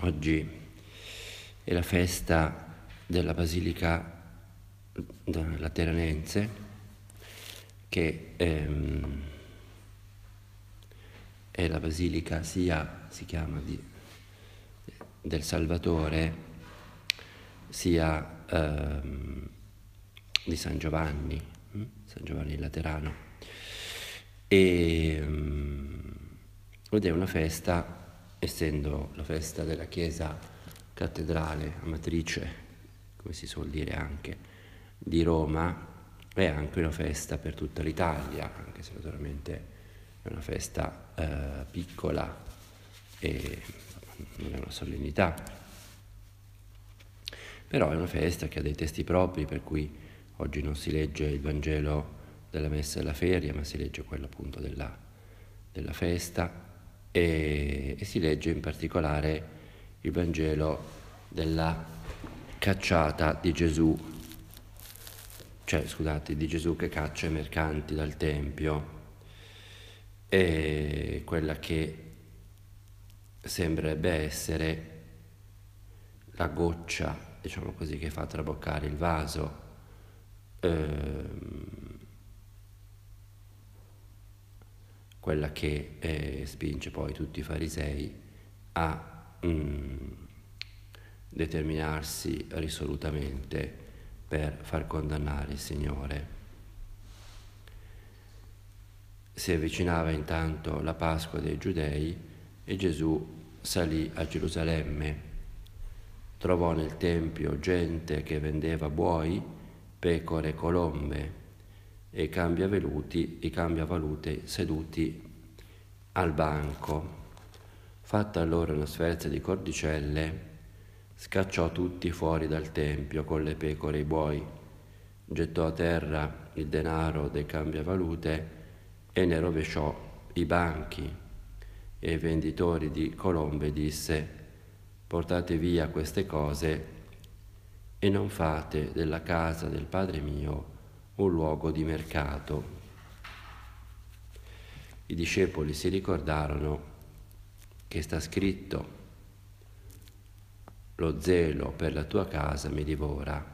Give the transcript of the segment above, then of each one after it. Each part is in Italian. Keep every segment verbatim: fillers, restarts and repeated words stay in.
Oggi è la festa della Basilica Lateranense, che ehm, è la basilica sia, si chiama, di, del Salvatore, sia ehm, di San Giovanni, hm? San Giovanni Laterano. E, ehm, ed è una festa, essendo la festa della Chiesa cattedrale, matrice, come si suol dire anche, di Roma, è anche una festa per tutta l'Italia, anche se naturalmente è una festa eh, piccola e non è una solennità, però è una festa che ha dei testi propri, per cui oggi non si legge il Vangelo della Messa della Feria, ma si legge quello appunto della, della festa, e, e si legge in particolare il Vangelo della cacciata di Gesù, cioè scusate, di Gesù che caccia i mercanti dal Tempio, e quella che sembrerebbe essere la goccia, diciamo così, che fa traboccare il vaso, ehm, quella che eh, spinge poi tutti i farisei a mm, determinarsi risolutamente per far condannare il Signore. Si avvicinava intanto la Pasqua dei Giudei e Gesù salì a Gerusalemme. Trovò nel Tempio gente che vendeva buoi, pecore e colombe e i cambiavaluti, i cambiavalute seduti al banco. Fatta allora una sferza di cordicelle, scacciò tutti fuori dal Tempio con le pecore e i buoi, gettò a terra il denaro dei cambiavalute e ne rovesciò i banchi, e ai venditori di colombe disse: portate via queste cose e non fate della casa del Padre mio un luogo di mercato. I discepoli si ricordarono che sta scritto: lo zelo per la tua casa mi divora.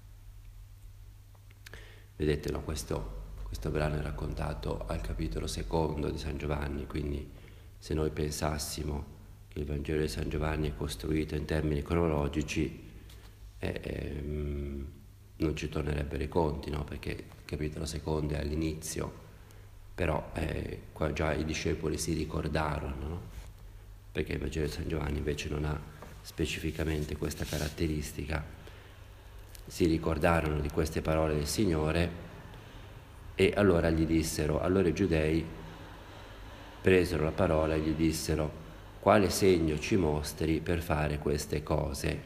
Vedete, no, questo, questo brano è raccontato al capitolo secondo di San Giovanni, quindi se noi pensassimo che il Vangelo di San Giovanni è costruito in termini cronologici, eh, ehm, non ci tornerebbero i conti, no? Perché il capitolo secondo è all'inizio, però eh, qua già i discepoli si ricordarono, no? Perché il Vangelo di San Giovanni invece non ha specificamente questa caratteristica. Si ricordarono di queste parole del Signore e allora gli dissero, allora i giudei presero la parola e gli dissero: quale segno ci mostri per fare queste cose?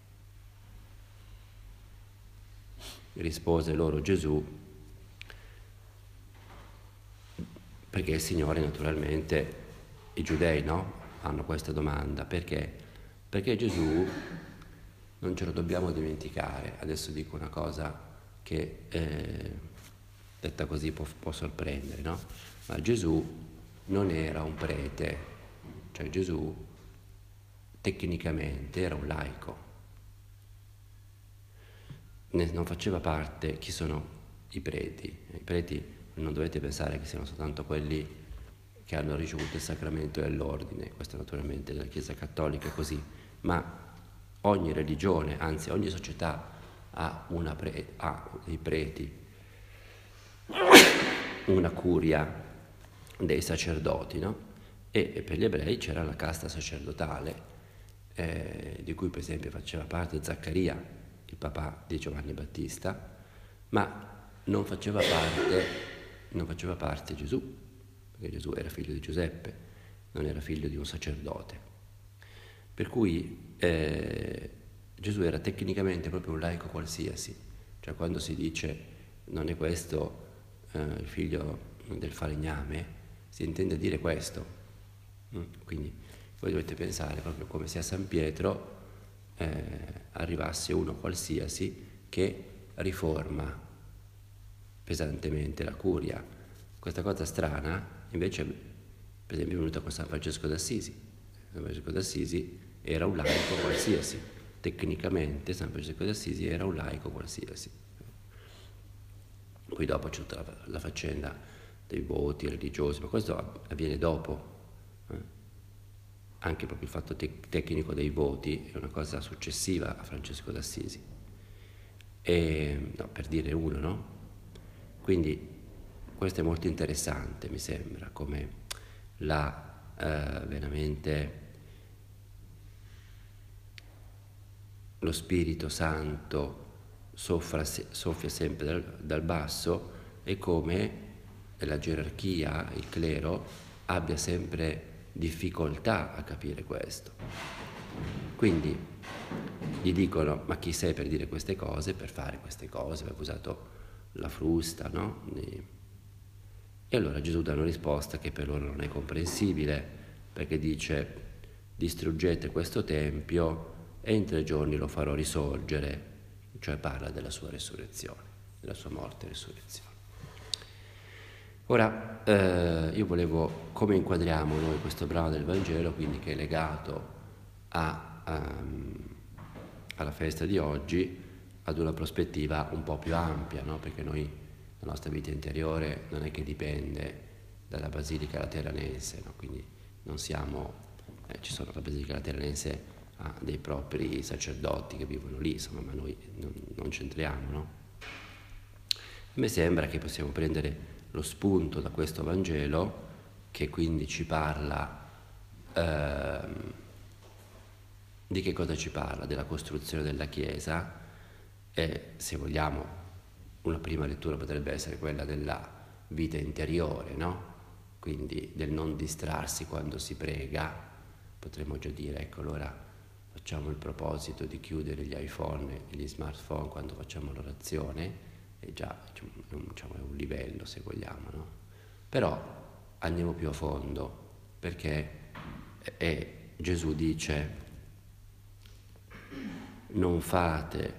Rispose loro Gesù, perché il Signore, naturalmente, i giudei, no? Hanno questa domanda, perché? Perché Gesù, non ce lo dobbiamo dimenticare, adesso dico una cosa che eh, detta così può, può sorprendere, no? Ma Gesù non era un prete, cioè Gesù tecnicamente era un laico, ne, non faceva parte. Chi sono i preti? I preti non dovete pensare che siano soltanto quelli che hanno ricevuto il sacramento dell'ordine, questo naturalmente nella Chiesa Cattolica è così, ma ogni religione, anzi ogni società ha, una pre, ha dei preti, una curia dei sacerdoti, no? E per gli ebrei c'era la casta sacerdotale, eh, di cui per esempio faceva parte Zaccaria, il papà di Giovanni Battista, ma non faceva parte, non faceva parte Gesù, perché Gesù era figlio di Giuseppe, non era figlio di un sacerdote. Per cui eh, Gesù era tecnicamente proprio un laico qualsiasi, cioè quando si dice non è questo eh, il figlio del falegname, si intende dire questo. Quindi voi dovete pensare proprio come se a San Pietro eh, arrivasse uno qualsiasi che riforma pesantemente la curia. Questa cosa strana invece per esempio è venuta con San Francesco d'Assisi. San Francesco d'Assisi era un laico qualsiasi, tecnicamente San Francesco d'Assisi era un laico qualsiasi. Poi dopo c'è tutta la, la faccenda dei voti religiosi, ma questo avviene dopo. Eh? Anche proprio il fatto te- tecnico dei voti è una cosa successiva a Francesco d'Assisi. E, no, per dire uno, no? Quindi questo è molto interessante, mi sembra, come la eh, veramente lo Spirito Santo soffra, soffia sempre dal, dal basso e come la gerarchia, il clero, abbia sempre difficoltà a capire questo. Quindi gli dicono: ma chi sei per dire queste cose, per fare queste cose? Aveva usato la frusta, no? E allora Gesù dà una risposta che per loro non è comprensibile, perché dice: distruggete questo tempio e in tre giorni lo farò risorgere, cioè parla della sua resurrezione, della sua morte e resurrezione. Ora, eh, io volevo, come inquadriamo noi questo brano del Vangelo, quindi che è legato a, um, alla festa di oggi, ad una prospettiva un po' più ampia, no? Perché noi, la nostra vita interiore non è che dipende dalla Basilica Lateranense, no? Quindi non siamo, eh, ci sono la Basilica Lateranense ha dei propri sacerdoti che vivono lì, insomma, ma noi non, non c'entriamo, no? A me sembra che possiamo prendere lo spunto da questo Vangelo, che quindi ci parla, ehm, di che cosa ci parla? Della costruzione della Chiesa, e se vogliamo una prima lettura potrebbe essere quella della vita interiore, no? Quindi del non distrarsi quando si prega. Potremmo già dire, ecco, allora facciamo il proposito di chiudere gli iPhone e gli smartphone quando facciamo l'orazione, è già diciamo, è un livello, se vogliamo, no? Però andiamo più a fondo, perché è, Gesù dice: non fate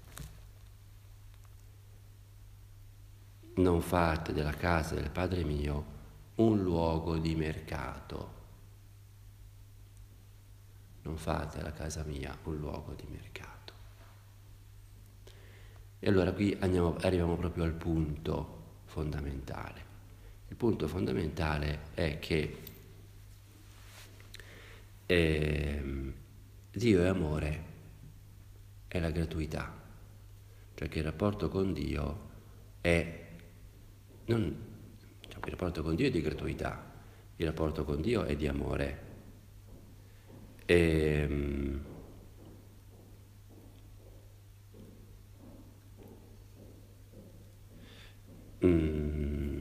non fate della casa del Padre mio un luogo di mercato. Non fate della casa mia un luogo di mercato. E allora qui andiamo, arriviamo proprio al punto fondamentale. Il punto fondamentale è che eh, Dio è amore, è la gratuità, cioè che il rapporto con Dio è non, cioè, il rapporto con Dio è di gratuità, il rapporto con Dio è di amore. E, mm,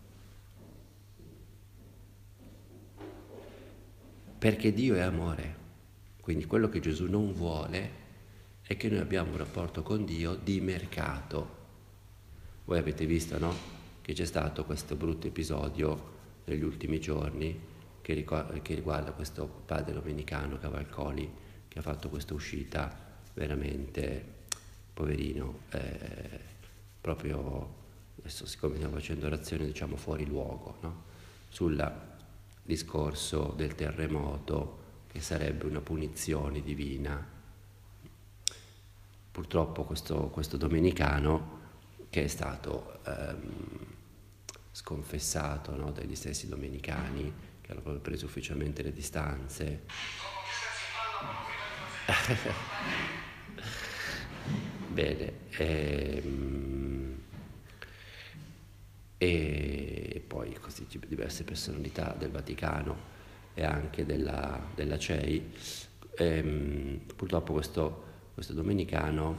perché Dio è amore, quindi quello che Gesù non vuole è che noi abbiamo un rapporto con Dio di mercato. Voi avete visto, no? Che c'è stato questo brutto episodio negli ultimi giorni che, ricor- che riguarda questo padre domenicano Cavalcoli, che ha fatto questa uscita veramente, poverino, eh, proprio, adesso siccome stiamo facendo orazione, diciamo fuori luogo, no? Sul discorso del terremoto, che sarebbe una punizione divina. Purtroppo questo, questo domenicano, che è stato ehm, sconfessato, no, dagli stessi domenicani che hanno proprio preso ufficialmente le distanze. Bene, ehm, e poi così diverse personalità del Vaticano e anche della, della C E I. Ehm, purtroppo questo, questo domenicano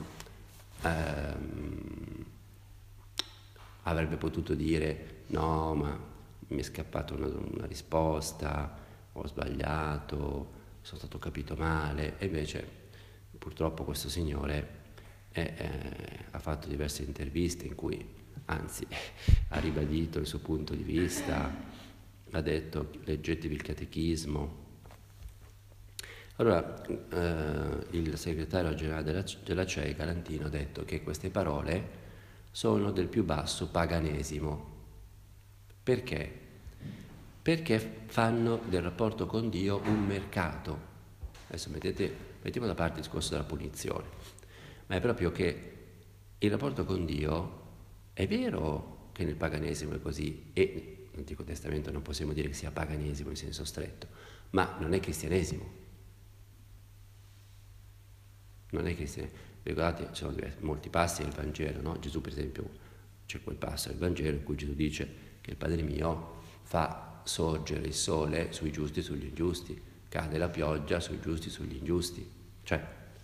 ehm, avrebbe potuto dire: no, ma mi è scappata una, una risposta, ho sbagliato, sono stato capito male. E invece purtroppo questo signore è, eh, ha fatto diverse interviste in cui, anzi, ha ribadito il suo punto di vista, ha detto: leggetevi il catechismo. Allora, eh, il segretario generale della, della C E I, Galantino, ha detto che queste parole sono del più basso paganesimo. Perché? Perché fanno del rapporto con Dio un mercato. Adesso mettete, mettiamo da parte il discorso della punizione, ma è proprio che il rapporto con Dio è vero che nel paganesimo è così, e nell'Antico Testamento non possiamo dire che sia paganesimo in senso stretto, ma non è cristianesimo. Non è cristianesimo. Ricordate, ci sono molti passi nel Vangelo, no? Gesù, per esempio, c'è quel passo nel Vangelo in cui Gesù dice che il Padre mio fa sorgere il sole sui giusti e sugli ingiusti, cade la pioggia sui giusti e sugli ingiusti. Cioè,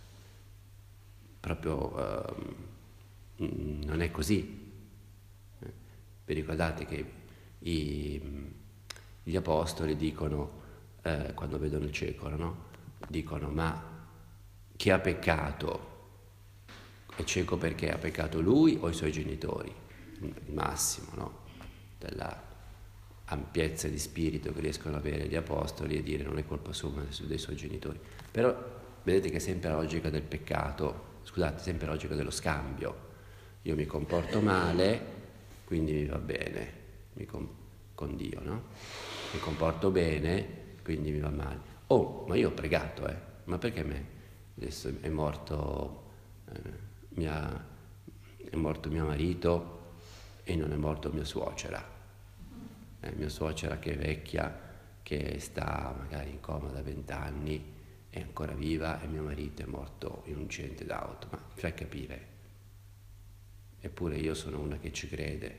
proprio eh, non è così. Vi ricordate che i, gli apostoli dicono, eh, quando vedono il cieco, no? Dicono, ma chi ha peccato? È cieco perché ha peccato lui o i suoi genitori? Il massimo, no? Della ampiezza di spirito che riescono ad avere gli apostoli e dire non è colpa sua ma dei suoi genitori. Però vedete che è sempre la logica del peccato, scusate, sempre la logica dello scambio. Io mi comporto male, quindi mi va bene, mi com- con Dio, no? Mi comporto bene, quindi mi va male. Oh, ma io ho pregato, eh? Ma perché me? Adesso è morto, eh, mia, è morto mio marito e non è morto mia suocera. Eh, mia suocera che è vecchia, che sta magari in coma da vent'anni, è ancora viva, e mio marito è morto in un incidente d'auto. Ma mi fai capire? Eppure io sono una che ci crede.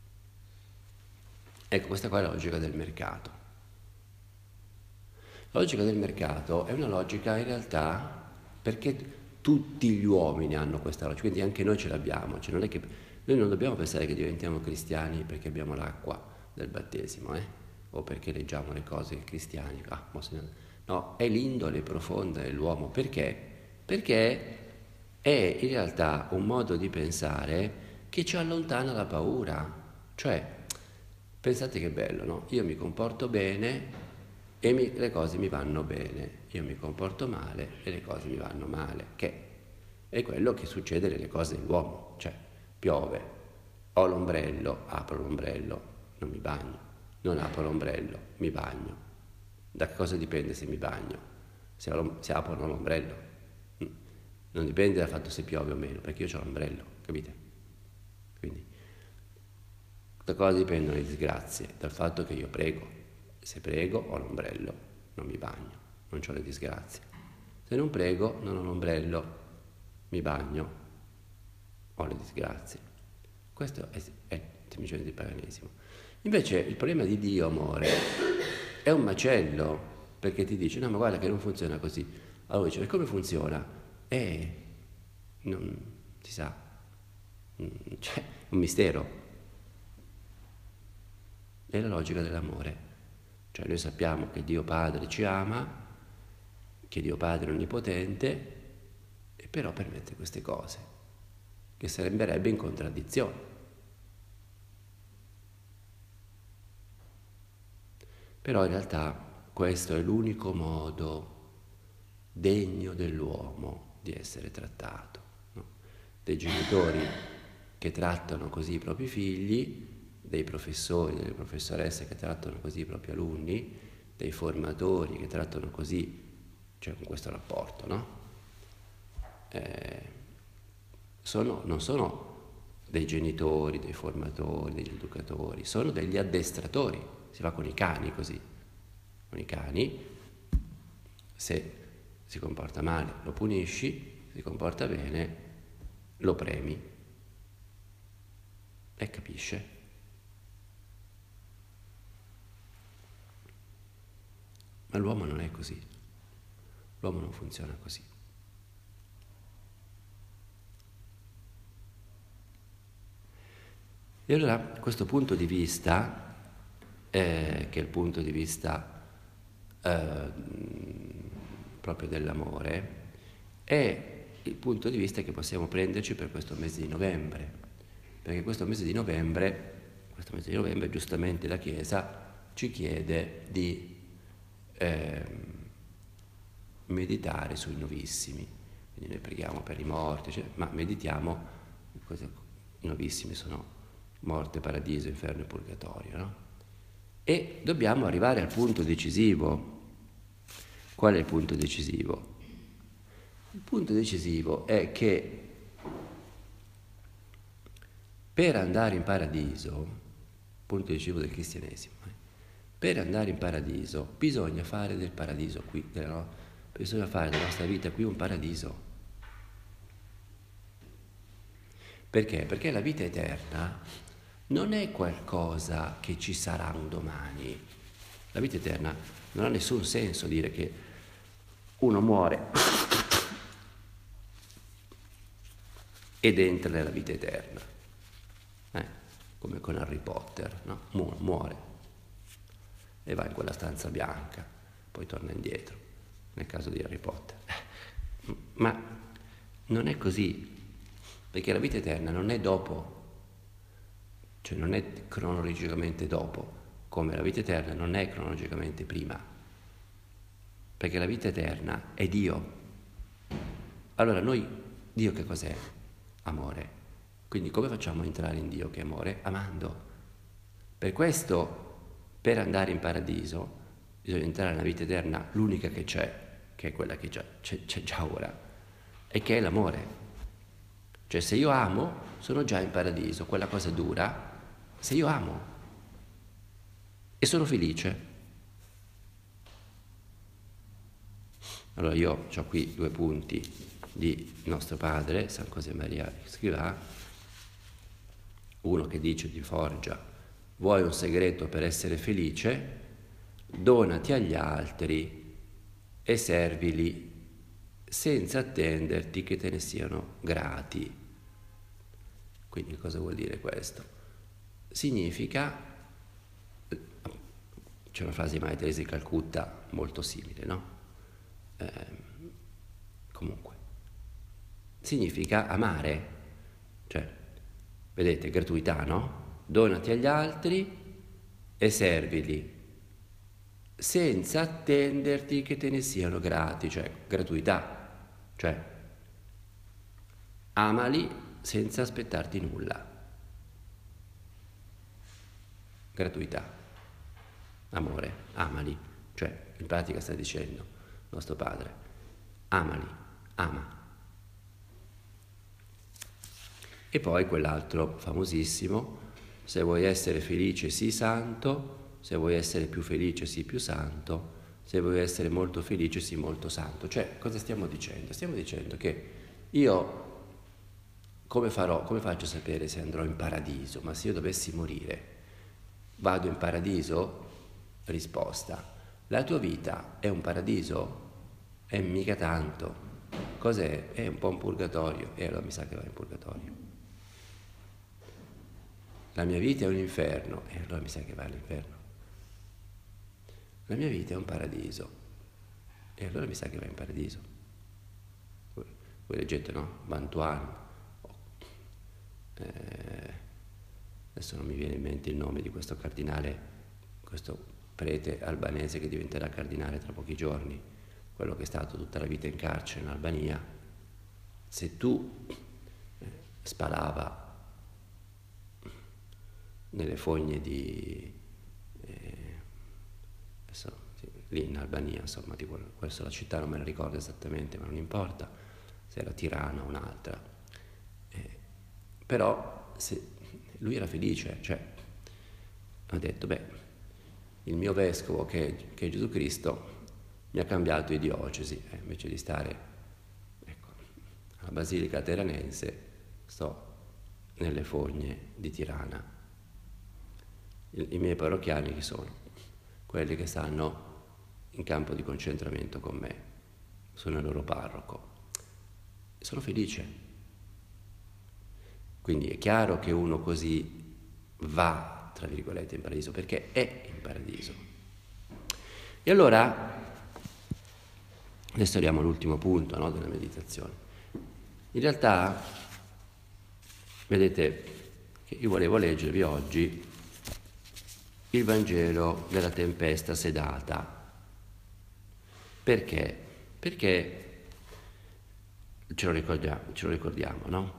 Ecco, questa qua è la logica del mercato. La logica del mercato è una logica in realtà perché tutti gli uomini hanno questa logica, quindi anche noi ce l'abbiamo. Cioè non è che, noi non dobbiamo pensare che diventiamo cristiani perché abbiamo l'acqua del battesimo, eh? O perché leggiamo le cose che i cristiani, ah, no, è l'indole profonda dell'uomo. Perché? Perché è in realtà un modo di pensare che ci allontana la paura. Cioè, pensate che bello, no? Io mi comporto bene e mi, le cose mi vanno bene, io mi comporto male e le cose mi vanno male, che è quello che succede nelle cose dell'uomo. Cioè, piove, ho l'ombrello, apro l'ombrello, non mi bagno, non apro l'ombrello, mi bagno. Da che cosa dipende se mi bagno? Se, ho, se apro o non l'ombrello? Non dipende dal fatto se piove o meno, perché io ho l'ombrello, capite? Quindi, da cosa dipendono le disgrazie? Dal fatto che io prego. Se prego ho l'ombrello, non mi bagno, non ho le disgrazie. Se non prego, non ho l'ombrello, mi bagno, ho le disgrazie. Questo è, è semplicemente il paganesimo. Invece il problema di Dio, amore, è un macello, perché ti dice, no ma guarda che non funziona così. Allora dice, e come funziona? Eh, non si sa, cioè, è un mistero. È la logica dell'amore. Cioè noi sappiamo che Dio Padre ci ama, che Dio Padre è onnipotente, e però permette queste cose, che sembrerebbe in contraddizione. Però in realtà questo è l'unico modo degno dell'uomo di essere trattato, no? Dei genitori che trattano così i propri figli, dei professori, delle professoresse che trattano così i propri alunni, dei formatori che trattano così, cioè con questo rapporto, no? Eh, sono, non sono dei genitori, dei formatori, degli educatori, sono degli addestratori. Si fa con i cani così. Con i cani, se si comporta male lo punisci, se si comporta bene lo premi. E capisce? Ma l'uomo non è così, l'uomo non funziona così. E allora questo punto di vista, eh, che è il punto di vista eh, proprio dell'amore, è il punto di vista che possiamo prenderci per questo mese di novembre, perché questo mese di novembre, questo mese di novembre giustamente la Chiesa ci chiede di Eh, meditare sui novissimi, quindi noi preghiamo per i morti, cioè, ma meditiamo, i novissimi sono morte, paradiso, inferno e purgatorio, no? E dobbiamo arrivare al punto decisivo. Qual è il punto decisivo? Il punto decisivo è che per andare in paradiso, punto decisivo del cristianesimo, eh, per andare in paradiso bisogna fare del paradiso qui, no? Bisogna fare della nostra vita qui un paradiso. Perché? Perché la vita eterna non è qualcosa che ci sarà un domani. La vita eterna non ha nessun senso dire che uno muore ed entra nella vita eterna, eh? Come con Harry Potter, no? Mu- muore e va in quella stanza bianca, poi torna indietro, nel caso di Harry Potter. Ma non è così, perché la vita eterna non è dopo, cioè non è cronologicamente dopo, come la vita eterna non è cronologicamente prima, perché la vita eterna è Dio. Allora noi, Dio che cos'è? Amore. Quindi come facciamo a entrare in Dio che è amore? Amando. Per questo, per andare in paradiso, bisogna entrare nella vita eterna, l'unica che c'è, che è quella che già, c'è, c'è già ora, e che è l'amore. Cioè se io amo, sono già in paradiso, quella cosa dura, se io amo e sono felice. Allora io ho qui due punti di nostro padre, San Josemaria Escrivá, uno che dice di Forgia: vuoi un segreto per essere felice? Donati agli altri e servili senza attenderti che te ne siano grati. Quindi cosa vuol dire questo? Significa, c'è una frase di Maria Teresa di Calcutta molto simile, no? Eh, comunque, significa amare, cioè, vedete, gratuità, no? Donati agli altri e servili senza attenderti che te ne siano grati, cioè gratuità, cioè amali senza aspettarti nulla. Gratuità, amore, amali, cioè in pratica sta dicendo nostro padre, amali, ama. E poi quell'altro famosissimo: se vuoi essere felice sii santo, se vuoi essere più felice sii più santo, se vuoi essere molto felice sii molto santo. Cioè, cosa stiamo dicendo? Stiamo dicendo che io come farò, come faccio a sapere se andrò in paradiso? Ma se io dovessi morire, vado in paradiso? Risposta: la tua vita è un paradiso? È mica tanto. Cos'è? È un po' un purgatorio. E allora mi sa che va in purgatorio. La mia vita è un inferno. E allora mi sa che va all'inferno. La mia vita è un paradiso. E allora mi sa che va in paradiso. Voi, voi leggete, no? Bantuan. Eh, adesso non mi viene in mente il nome di questo cardinale, questo prete albanese che diventerà cardinale tra pochi giorni, quello che è stato tutta la vita in carcere in Albania. Se tu eh, spalava nelle fogne di eh, adesso, sì, lì in Albania, insomma, di quel, questa la città non me la ricordo esattamente, ma non importa se era Tirana o un'altra, eh, però se, lui era felice, cioè ha detto: beh, il mio vescovo che, che è Gesù Cristo mi ha cambiato di diocesi, eh, invece di stare, ecco, alla Basilica Lateranense sto nelle fogne di Tirana. I, i miei parrocchiani chi sono? Quelli che stanno in campo di concentramento con me, sono il loro parroco, sono felice. Quindi è chiaro che uno così va, tra virgolette, in paradiso, perché è in paradiso. E allora, adesso arriviamo all'ultimo punto, no, della meditazione. In realtà, vedete che io volevo leggervi oggi il Vangelo della tempesta sedata. Perché? Perché ce lo ricordiamo, ce lo ricordiamo, no?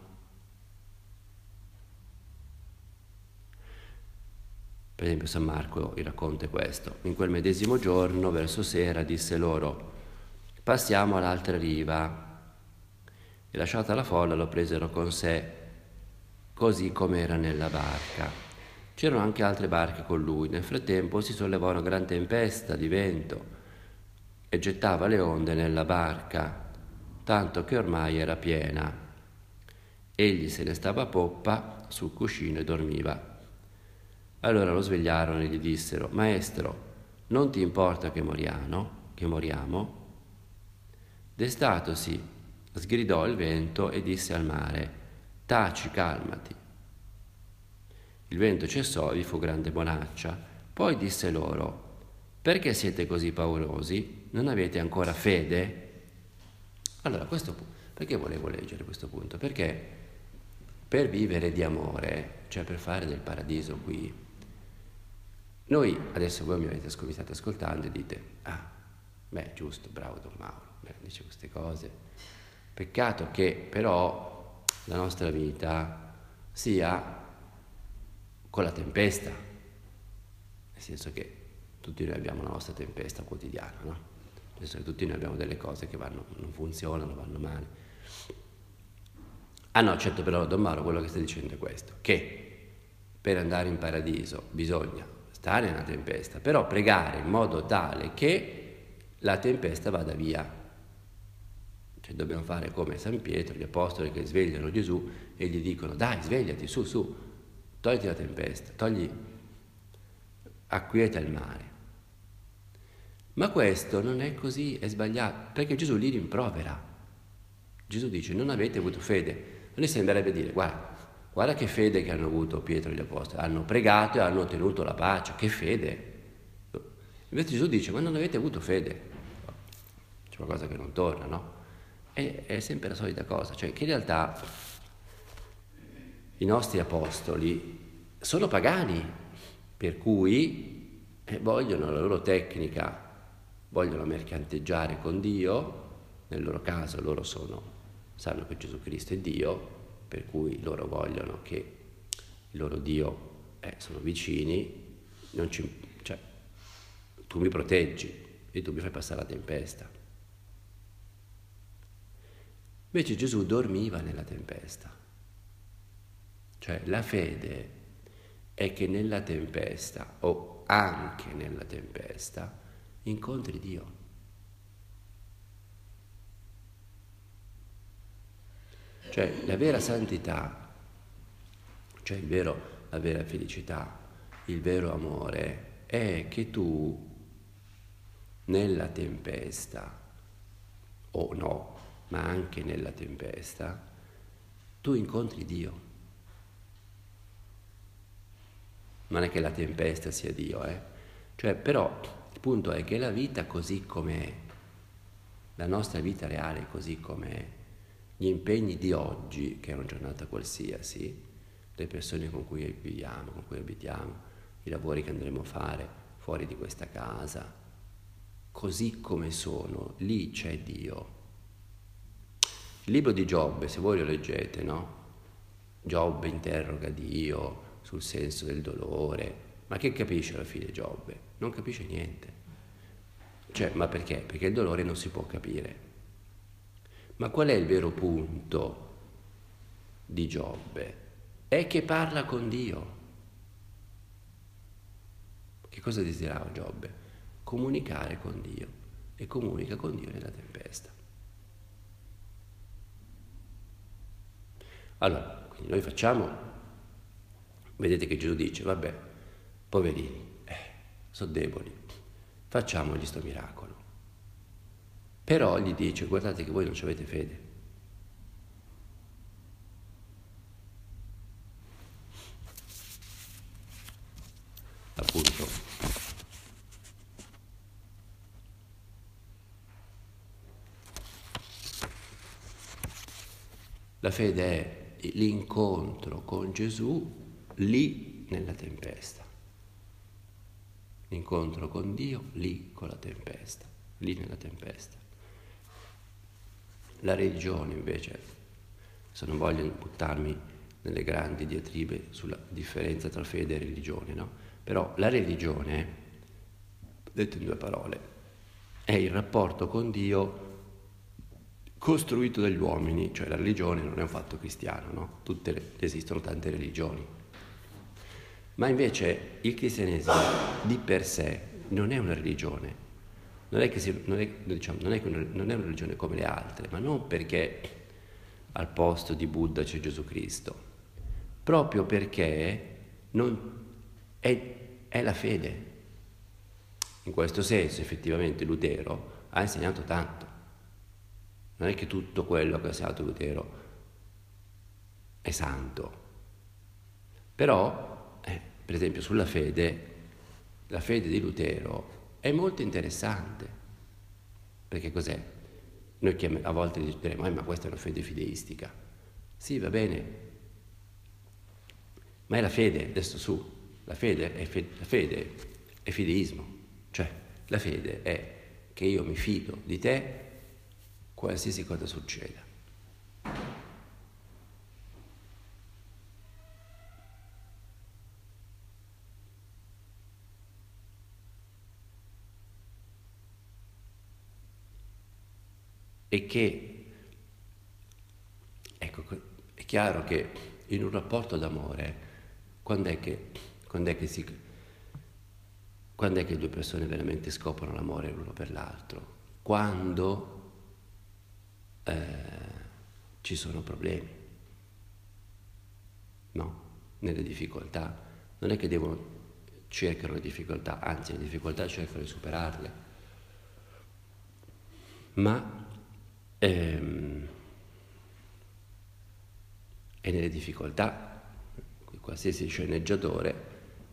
Per esempio San Marco il racconta questo: in quel medesimo giorno verso sera disse loro: passiamo all'altra riva. E lasciata la folla lo presero con sé, così come era nella barca. C'erano anche altre barche con lui. Nel frattempo si sollevò una gran tempesta di vento e gettava le onde nella barca, tanto che ormai era piena. Egli se ne stava a poppa sul cuscino e dormiva. Allora lo svegliarono e gli dissero: Maestro, non ti importa che moriamo? Che moriamo? Destatosi, sgridò il vento e disse al mare: Taci, calmati. Il vento cessò e vi fu grande bonaccia. Poi disse loro: Perché siete così paurosi? Non avete ancora fede? Allora, questo, perché volevo leggere questo punto? Perché per vivere di amore, cioè per fare del paradiso qui, noi, adesso voi mi avete, mi state ascoltando e dite: ah, beh, giusto, bravo Don Mauro, beh, dice queste cose. Peccato che però la nostra vita sia con la tempesta, nel senso che tutti noi abbiamo la nostra tempesta quotidiana, no? Nel senso che tutti noi abbiamo delle cose che vanno, non funzionano, vanno male. Ah no, certo, però Don Mauro quello che sta dicendo è questo, che per andare in paradiso bisogna stare nella tempesta, però pregare in modo tale che la tempesta vada via. Cioè dobbiamo fare come San Pietro, gli apostoli che svegliano Gesù e gli dicono: dai, svegliati, su, su, togliti la tempesta, togli, acquieta il mare. Ma questo non è così, è sbagliato, perché Gesù li rimprovera. Gesù dice: non avete avuto fede. Non sembrerebbe dire: guarda, guarda che fede che hanno avuto Pietro e gli apostoli, hanno pregato e hanno ottenuto la pace, che fede. Invece Gesù dice: ma non avete avuto fede. C'è qualcosa che non torna, no? E è sempre la solita cosa, cioè che in realtà i nostri apostoli sono pagani, per cui vogliono la loro tecnica, vogliono mercanteggiare con Dio. Nel loro caso loro sono, sanno che Gesù Cristo è Dio, per cui loro vogliono che il loro Dio eh, sono vicini, non ci, cioè, tu mi proteggi e tu mi fai passare la tempesta. Invece Gesù dormiva nella tempesta. Cioè la fede è che nella tempesta, o anche nella tempesta, incontri Dio. Cioè la vera santità, cioè il vero, la vera felicità, il vero amore è che tu nella tempesta, o no, ma anche nella tempesta, tu incontri Dio. Non è che la tempesta sia Dio, eh? Cioè, però il punto è che la vita così com'è, la nostra vita reale così com'è, gli impegni di oggi, che è una giornata qualsiasi, le persone con cui viviamo, con cui abitiamo, i lavori che andremo a fare fuori di questa casa, così come sono, lì c'è Dio. Il libro di Giobbe, se voi lo leggete, no? Giobbe interroga Dio sul senso del dolore, ma che capisce alla fine Giobbe? Non capisce niente. Cioè, ma perché? Perché il dolore non si può capire. Ma qual è il vero punto di Giobbe? È che parla con Dio. Che cosa desiderava Giobbe? Comunicare con Dio, e comunica con Dio nella tempesta. Allora, quindi noi facciamo, vedete che Gesù dice: vabbè, poverini, eh, sono deboli, facciamogli sto miracolo. Però gli dice: guardate che voi non ci avete fede. Appunto. La fede è l'incontro con Gesù lì nella tempesta. L'incontro con Dio lì con la tempesta, lì nella tempesta. La religione invece, se non voglio buttarmi nelle grandi diatribe sulla differenza tra fede e religione, no? Però la religione, detto in due parole, è il rapporto con Dio costruito dagli uomini, cioè la religione non è un fatto cristiano, no? Tutte le, esistono tante religioni. Ma invece il cristianesimo di per sé non è una religione, non è che, si, non è, diciamo, non è, una, non è una religione come le altre, ma non perché al posto di Buddha c'è Gesù Cristo, proprio perché non, è, è la fede. In questo senso effettivamente Lutero ha insegnato tanto. Non è che tutto quello che ha insegnato Lutero è santo, però eh, per esempio sulla fede, la fede di Lutero è molto interessante, perché cos'è? Noi chiam- a volte diremo, eh, ma questa è una fede fideistica. Sì, va bene, ma è la fede, adesso su, la fede è, fe- la fede è fideismo, cioè la fede è che io mi fido di te qualsiasi cosa succeda. E che, ecco, è chiaro che in un rapporto d'amore, quando è che, quando è che, si, quando è che due persone veramente scoprono l'amore l'uno per l'altro? Quando eh, ci sono problemi, no? Nelle difficoltà. Non è che devono, cercano le difficoltà, anzi le difficoltà cercano di superarle, ma ehm, e nelle difficoltà qualsiasi sceneggiatore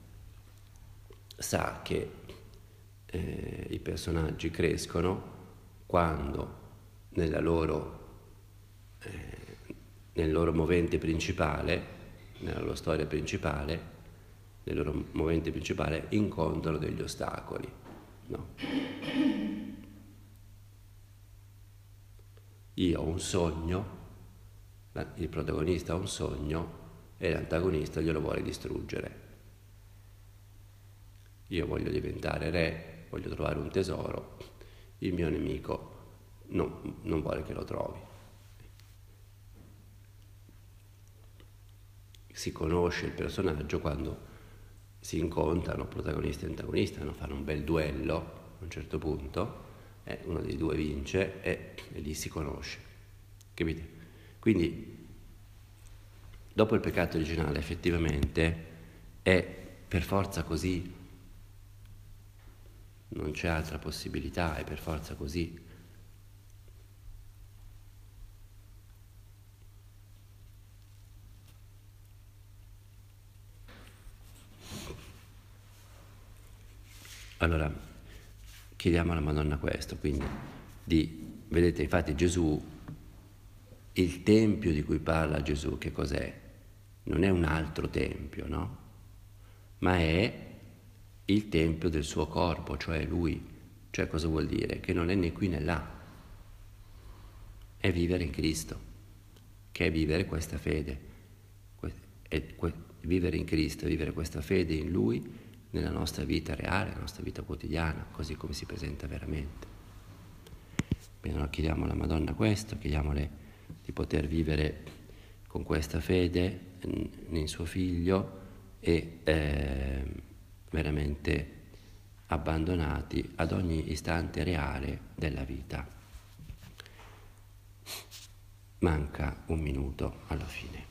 sa che eh, i personaggi crescono quando nella loro, eh, nel loro movente principale, nella loro storia principale, nel loro movente principale incontrano degli ostacoli, no? Io ho un sogno, il protagonista ha un sogno e l'antagonista glielo vuole distruggere. Io voglio diventare re, voglio trovare un tesoro, il mio nemico non, non vuole che lo trovi. Si conosce il personaggio quando si incontrano protagonista e antagonista, no? Fanno un bel duello a un certo punto, eh, uno dei due vince e, e lì si conosce, capite? Quindi dopo il peccato originale effettivamente è per forza così, non c'è altra possibilità, è per forza così. Allora, chiediamo alla Madonna questo, quindi, di, vedete, infatti Gesù, il tempio di cui parla Gesù, che cos'è? Non è un altro tempio, no? Ma è il tempio del suo corpo, cioè Lui. Cioè cosa vuol dire? Che non è né qui né là, è vivere in Cristo, che è vivere questa fede, è vivere in Cristo, vivere questa fede in Lui nella nostra vita reale, nella nostra vita quotidiana, così come si presenta veramente. Bene, allora chiediamo alla Madonna questo, chiediamole di poter vivere con questa fede in suo Figlio e eh, veramente abbandonati ad ogni istante reale della vita. Manca un minuto alla fine.